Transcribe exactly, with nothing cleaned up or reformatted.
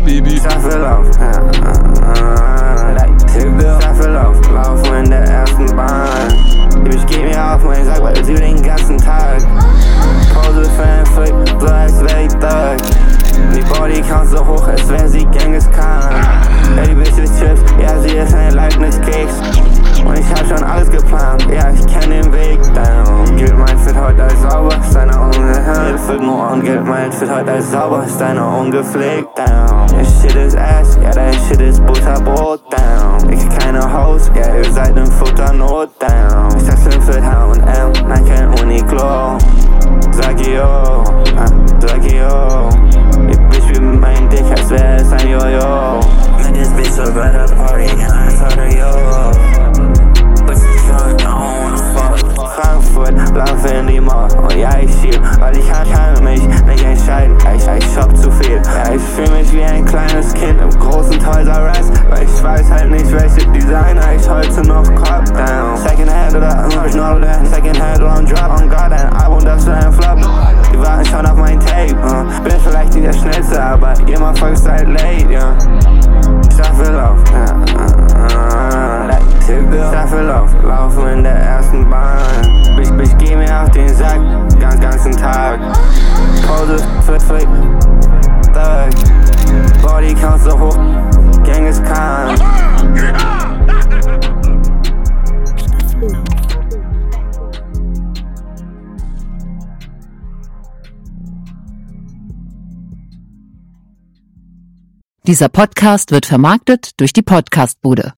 Habibi. Staffellauf, ja, Staffellauf, laufen in der ersten Bahn. Ich geh mir auf mein Sack, weil sie den ganzen Tag. Pause für ein Flick, so als wär ich Thug. Die Body count so hoch, als wär sie Genghis Khan. Ja, die Bitch ist Chips, ja, sie ist ein Leibniz-Keks. Und ich hab schon alles geplant, ja, ich kenn den Weg down. Gilt mein Fit heute als sauber, ist deine ungehört. Fit nur und gilt mein Fit heute als sauber, ist deine ungepflegt down. Your shit is ass, ja, dein Shit ist Butterbrot down. Ich keine Host, ja, ihr seid im Futternot down. Ich sag im Fit H und M, nein, kein Uniqlo. Sag yo, ah, sag yo. Ich bitch wie mein Dick, als wär es ein Jojo. Mit this bitch so bei der Party, and I told her yo. Frankfurt, laufe in die Mall und ja, ich schieb, weil ich kann, kann mich nicht entscheiden, ich, ich shop zu viel. Ja, ich fühl mich wie ein kleines Kind im großen Toys R Us, weil ich weiß halt nicht, welche Designer ich heute noch cop down. Second Hand oder Original oder Second Hand oder ein Drop, on God, ein Album, das wird ein Flop. Die warten schon auf mein Tape, uh. bin vielleicht nicht der Schnellste, aber ihr Motherfuckers seid late, ja. Staffellauf, ja, uh, uh, Staffellauf, laufen in der ersten Bahn. Ich, ich geh mir auf den Sack, ganz, ganzen Tag. Pause, Flick, Flick, Thug. Body count so hoch, Genghis Khan. Dieser Podcast wird vermarktet durch die Podcastbude.